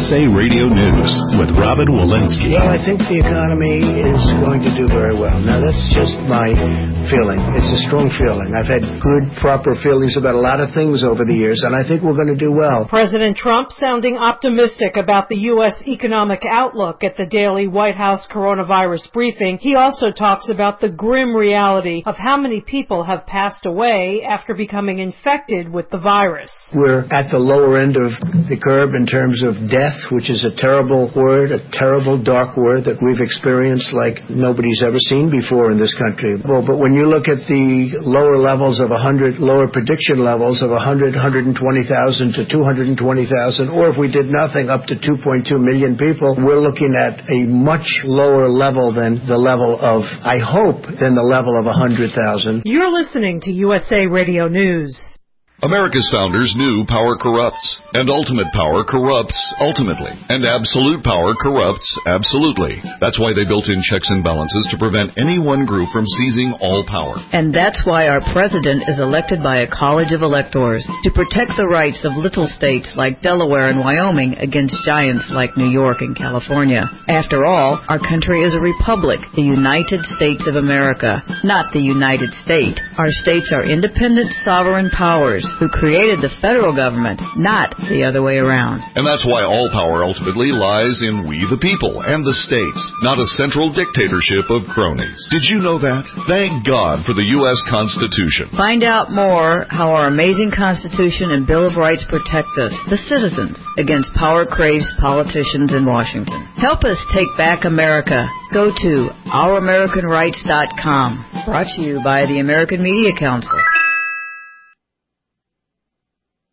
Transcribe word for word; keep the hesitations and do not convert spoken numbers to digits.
S A Radio News with Robin Walensky. Well, I think the economy is going to do very well. Now, that's just my feeling. It's a strong feeling. I've had good, proper feelings about a lot of things over the years, and I think we're going to do well. President Trump sounding optimistic about the U S economic outlook at the daily White House coronavirus briefing. He also talks about the grim reality of how many people have passed away after becoming infected with the virus. We're at the lower end of the curve in terms of death, which is a terrible word, a terrible dark word that we've experienced like nobody's ever seen before in this country. Well, but when you look at the lower levels of one hundred, lower prediction levels of one hundred, one hundred twenty thousand to two hundred twenty thousand, or if we did nothing, up to two point two million people, we're looking at a much lower level than the level of, I hope, than the level of one hundred thousand. You're listening to U S A Radio News. America's founders knew power corrupts, and ultimate power corrupts ultimately, and absolute power corrupts absolutely. That's why they built in checks and balances to prevent any one group from seizing all power. And that's why our president is elected by a college of electors to protect the rights of little states like Delaware and Wyoming against giants like New York and California. After all, our country is a republic, the United States of America, not the United States. Our states are independent sovereign powers who created the federal government, not the other way around. And that's why all power ultimately lies in we the people and the states, not a central dictatorship of cronies. Did you know that? Thank God for the U S Constitution. Find out more how our amazing Constitution and Bill of Rights protect us, the citizens, against power-crazed politicians in Washington. Help us take back America. Go to our american rights dot com. Brought to you by the American Media Council.